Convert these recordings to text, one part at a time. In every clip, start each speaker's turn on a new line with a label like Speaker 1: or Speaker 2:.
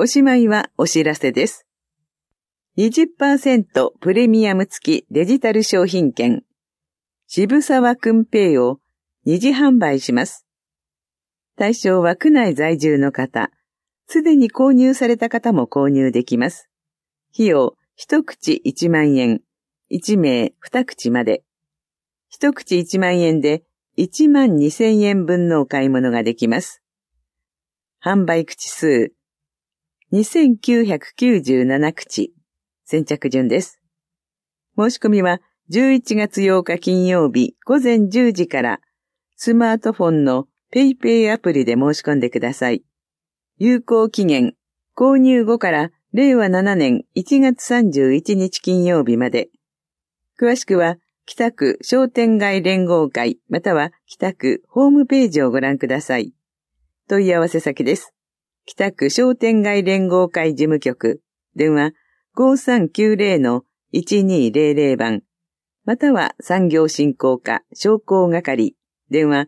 Speaker 1: おしまいはお知らせです。20% プレミアム付きデジタル商品券、渋沢くんペイを二次販売します。対象は区内在住の方、すでに購入された方も購入できます。費用、一口1万円、1名2口まで。一口1万円で1万2000円分のお買い物ができます。販売口数、2997口。先着順です。申し込みは11月8日金曜日午前10時からスマートフォンのPayPayアプリで申し込んでください。有効期限、購入後から令和7年1月31日金曜日まで。詳しくは北区商店街連合会または北区ホームページをご覧ください。問い合わせ先です。北区商店街連合会事務局、電話 5390-1200 番、または産業振興課商工係、電話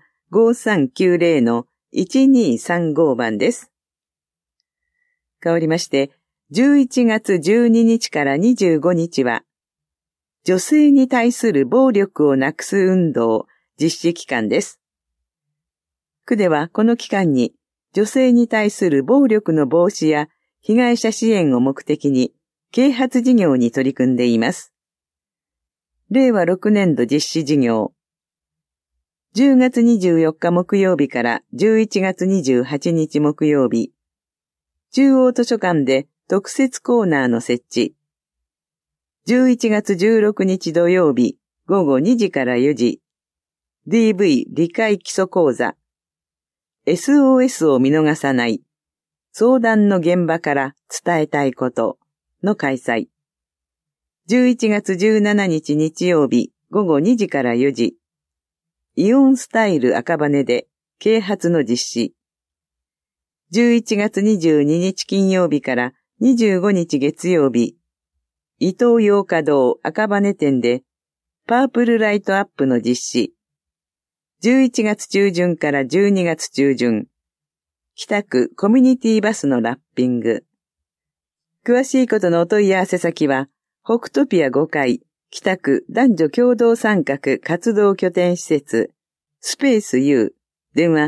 Speaker 1: 5390-1235 番です。変わりまして、11月12日から25日は、女性に対する暴力をなくす運動実施期間です。区ではこの期間に、女性に対する暴力の防止や被害者支援を目的に、啓発事業に取り組んでいます。令和6年度実施事業。10月24日木曜日から11月28日木曜日。中央図書館で特設コーナーの設置。11月16日土曜日午後2時から4時。DV 理解基礎講座。SOS を見逃さない。相談の現場から伝えたいことの開催。11月17日日曜日午後2時から4時。イオンスタイル赤羽で啓発の実施。11月22日金曜日から25日月曜日。伊東洋華堂赤羽店でパープルライトアップの実施。11月中旬から12月中旬。北区コミュニティバスのラッピング。詳しいことのお問い合わせ先は、北トピア5階、北区男女共同参画活動拠点施設、スペース U、電話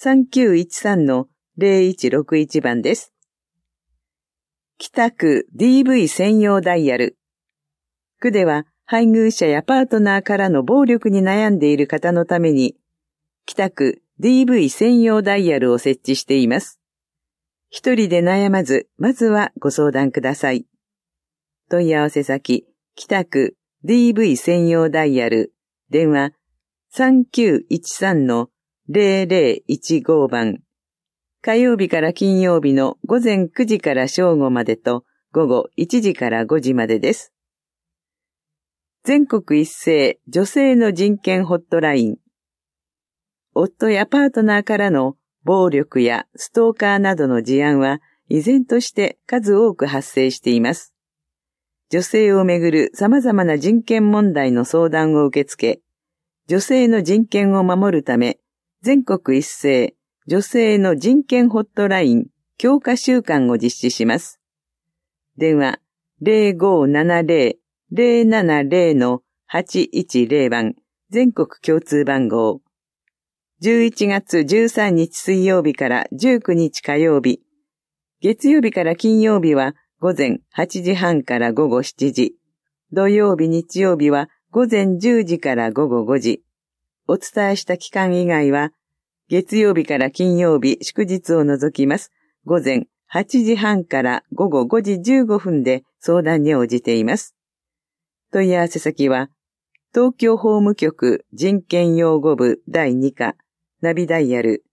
Speaker 1: 3913-0161 番です。北区 DV 専用ダイヤル。区では、配偶者やパートナーからの暴力に悩んでいる方のために、北区 DV 専用ダイヤルを設置しています。一人で悩まず、まずはご相談ください。問い合わせ先、北区 DV 専用ダイヤル、電話 3913-0015 番。火曜日から金曜日の午前9時から正午までと午後1時から5時までです。全国一斉女性の人権ホットライン。夫やパートナーからの暴力やストーカーなどの事案は依然として数多く発生しています。女性をめぐる様々な人権問題の相談を受け付け、女性の人権を守るため、全国一斉女性の人権ホットライン強化週間を実施します。電話 0570-070-810 番、全国共通番号。11月13日水曜日から19日火曜日、月曜日から金曜日は午前8時半から午後7時、土曜日日曜日は午前10時から午後5時、お伝えした期間以外は、月曜日から金曜日祝日を除きます。午前8時半から午後5時15分で相談に応じています。問い合わせ先は、東京法務局人権擁護部第2課ナビダイヤル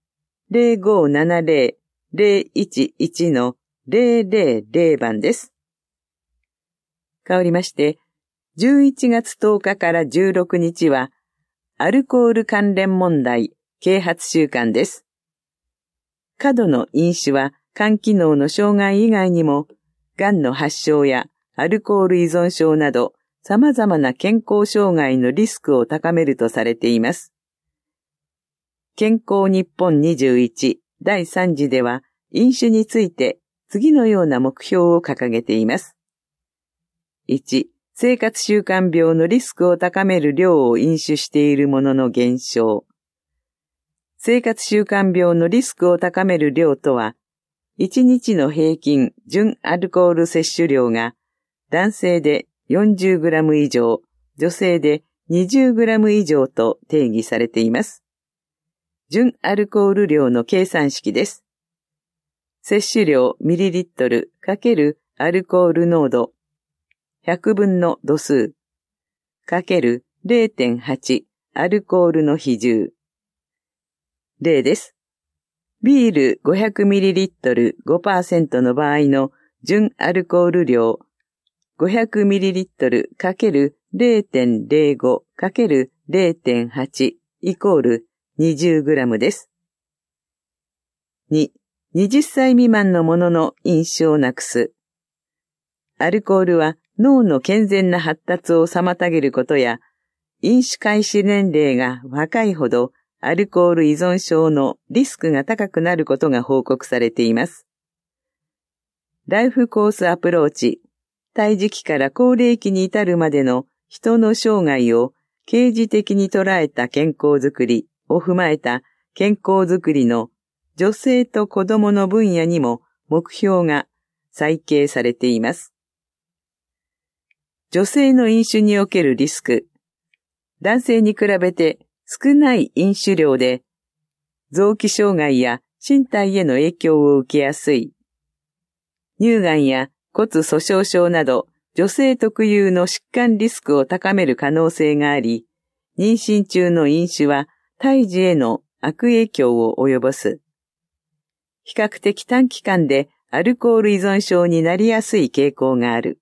Speaker 1: 0570-011-000 番です。変わりまして、11月10日から16日は、アルコール関連問題啓発週間です。過度の飲酒は肝機能の障害以外にも、がんの発症やアルコール依存症など、様々な健康障害のリスクを高めるとされています。健康日本21第3次では、飲酒について次のような目標を掲げています。1、生活習慣病のリスクを高める量を飲酒している者の減少。生活習慣病のリスクを高める量とは、1日の平均純アルコール摂取量が男性で 40g 以上、女性で 20g 以上と定義されています。純アルコール量の計算式です。摂取量ミリリットル×アルコール濃度100分の度数×0.8 アルコールの比重。例です。ビール 500ml 5% の場合の純アルコール量 500ml × 0.05 × 0.8 イコール 20g です。2、20歳未満の者の飲酒をなくす。アルコールは脳の健全な発達を妨げることや、飲酒開始年齢が若いほどアルコール依存症のリスクが高くなることが報告されています。ライフコースアプローチ、胎児期から高齢期に至るまでの人の生涯を啓示的に捉えた健康づくりを踏まえた健康づくりの女性と子供の分野にも目標が再掲されています。女性の飲酒におけるリスク、男性に比べて少ない飲酒量で臓器障害や身体への影響を受けやすい。乳がんや骨粗鬆症など女性特有の疾患リスクを高める可能性があり、妊娠中の飲酒は胎児への悪影響を及ぼす。比較的短期間でアルコール依存症になりやすい傾向がある。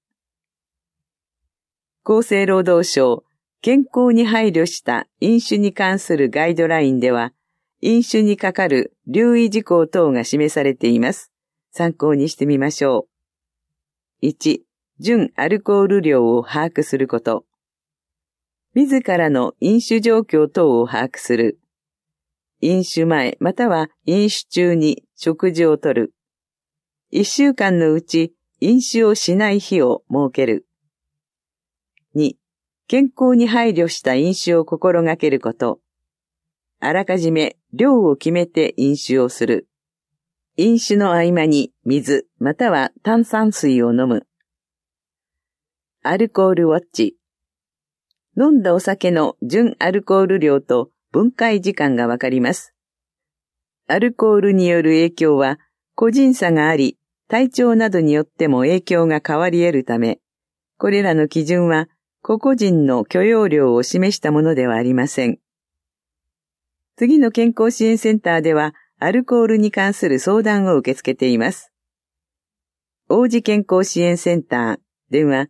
Speaker 1: 厚生労働省健康に配慮した飲酒に関するガイドラインでは、飲酒にかかる留意事項等が示されています。参考にしてみましょう。1、純アルコール量を把握すること。自らの飲酒状況等を把握する。飲酒前または飲酒中に食事をとる。1週間のうち飲酒をしない日を設ける。2、健康に配慮した飲酒を心がけること。あらかじめ量を決めて飲酒をする。飲酒の合間に水または炭酸水を飲む。アルコールウォッチ。飲んだお酒の純アルコール量と分解時間がわかります。アルコールによる影響は個人差があり、体調などによっても影響が変わり得るため、これらの基準は個々人の許容量を示したものではありません。次の健康支援センターでは、アルコールに関する相談を受け付けています。王子健康支援センター、電話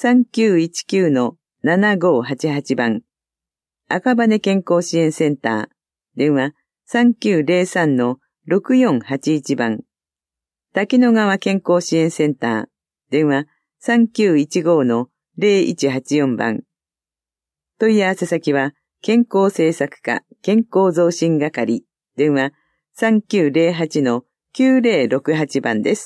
Speaker 1: 3919-7588 番。赤羽健康支援センター、電話 3903-6481 番。滝野川健康支援センター、電話 3915-0184 番。問い合わせ先は、健康政策課健康増進係、電話 3908-9068 番です。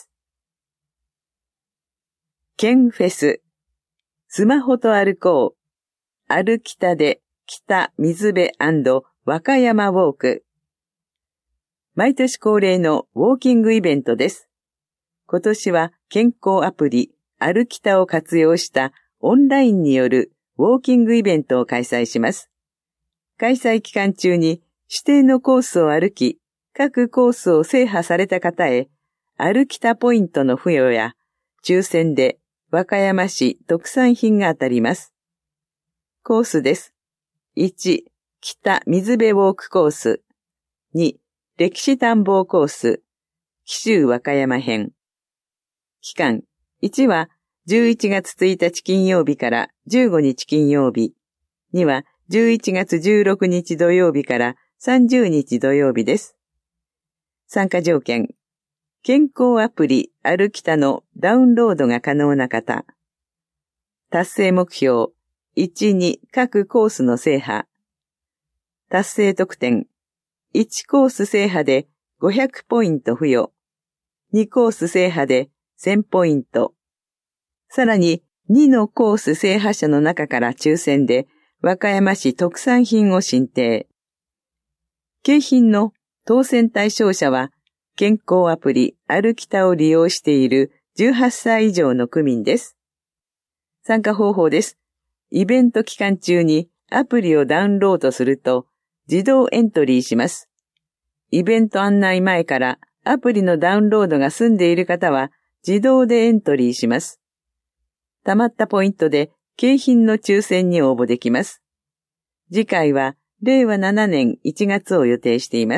Speaker 1: ケンフェス、スマホと歩こう、歩きたで北水辺&和歌山ウォーク。毎年恒例のウォーキングイベントです。今年は健康アプリ、歩きたを活用したオンラインによるウォーキングイベントを開催します。開催期間中に指定のコースを歩き、各コースを制覇された方へ、歩きたポイントの付与や、抽選で和歌山市特産品が当たります。コースです。1、北水辺ウォークコース。2、歴史探訪コース。紀州和歌山編。期間、1は11月1日金曜日から15日金曜日。2は11月16日土曜日から30日土曜日です。参加条件。健康アプリ歩きたのダウンロードが可能な方。達成目標。1、2各コースの制覇。達成特典。1コース制覇で500ポイント付与。2コース制覇で 1000ポイント。さらに2のコース制覇者の中から抽選で和歌山市特産品を申請。景品の当選対象者は健康アプリ歩きたを利用している18歳以上の区民です。参加方法です。イベント期間中にアプリをダウンロードすると自動エントリーします。イベント案内前からアプリのダウンロードが済んでいる方は自動でエントリーします。貯まったポイントで景品の抽選に応募できます。次回は令和7年1月を予定しています。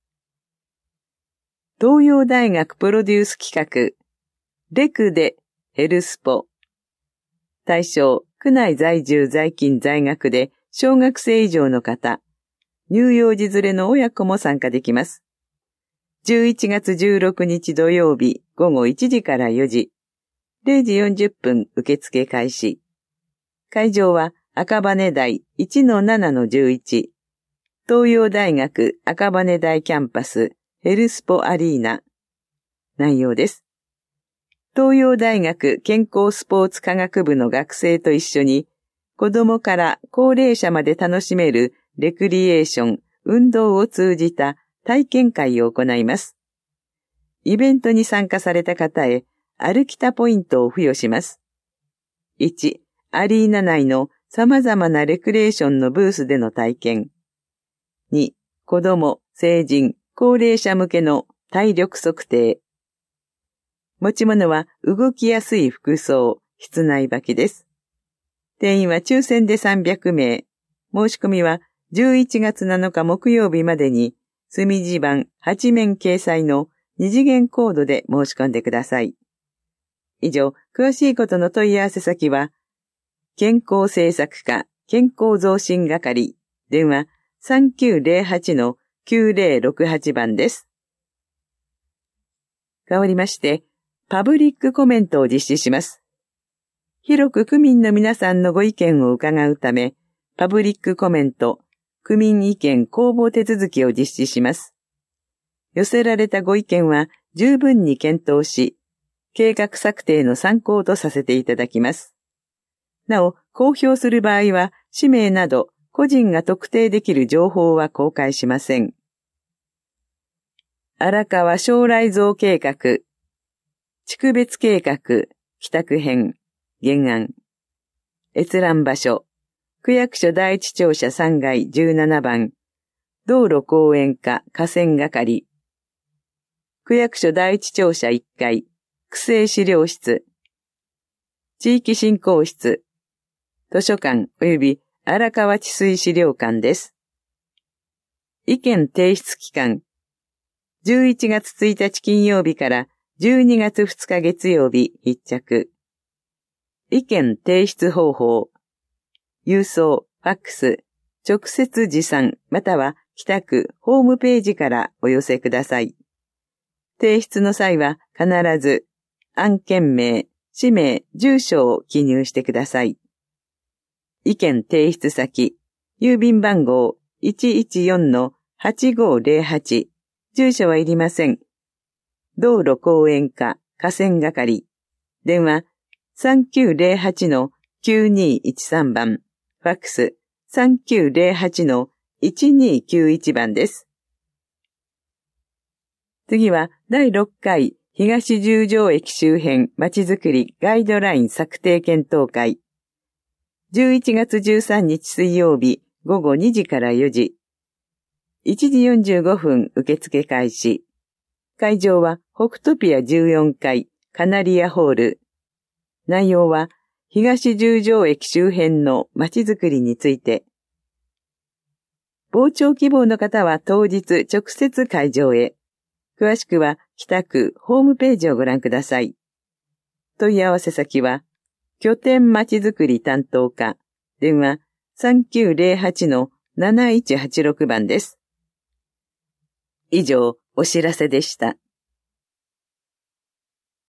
Speaker 1: 東洋大学プロデュース企画、レクでヘルスポ。対象、区内在住在勤在学で小学生以上の方、乳幼児連れの親子も参加できます。11月16日土曜日午後1時から4時、0時40分受付開始。会場は赤羽台 1-7-11、東洋大学赤羽台キャンパスヘルスポアリーナ。内容です。東洋大学健康スポーツ科学部の学生と一緒に、子供から高齢者まで楽しめるレクリエーション、運動を通じた体験会を行います。イベントに参加された方へ、歩きたポイントを付与します。1、アリーナ内の様々なレクリエーションのブースでの体験。2、子供、成人、高齢者向けの体力測定。持ち物は動きやすい服装、室内履きです。定員は抽選で300名。申し込みは11月7日木曜日までに、墨字版8面掲載の2次元コードで申し込んでください。以上、詳しいことの問い合わせ先は、健康政策課健康増進係、電話 3908-9068 番です。変わりまして、パブリックコメントを実施します。広く区民の皆さんのご意見を伺うため、パブリックコメント、区民意見公募手続きを実施します。寄せられたご意見は十分に検討し、計画策定の参考とさせていただきます。なお、公表する場合は、氏名など個人が特定できる情報は公開しません。荒川将来像計画、地区別計画、帰宅編、原案。閲覧場所、区役所第一庁舎3階17番、道路公園課河川係。区役所第一庁舎1階、区政資料室。地域振興室。図書館及び荒川治水資料館です。意見提出期間。11月1日金曜日から12月2日月曜日必着。意見提出方法。郵送、ファックス、直接持参または北区ホームページからお寄せください。提出の際は必ず案件名、氏名、住所を記入してください。意見提出先、郵便番号 114-8508、住所はいりません。道路公園課河川係、電話 3908-9213 番、ファックス 3908-1291 番です。次は第6回東十条駅周辺まちづくりガイドライン策定検討会。11月13日水曜日午後2時から4時。1時45分受付開始。会場は北トピア14階カナリアホール。内容は東十条駅周辺のまちづくりについて。傍聴希望の方は当日直接会場へ。詳しくは北区ホームページをご覧ください。問い合わせ先は拠点まちづくり担当課、電話 3908-7186 番です。以上、お知らせでした。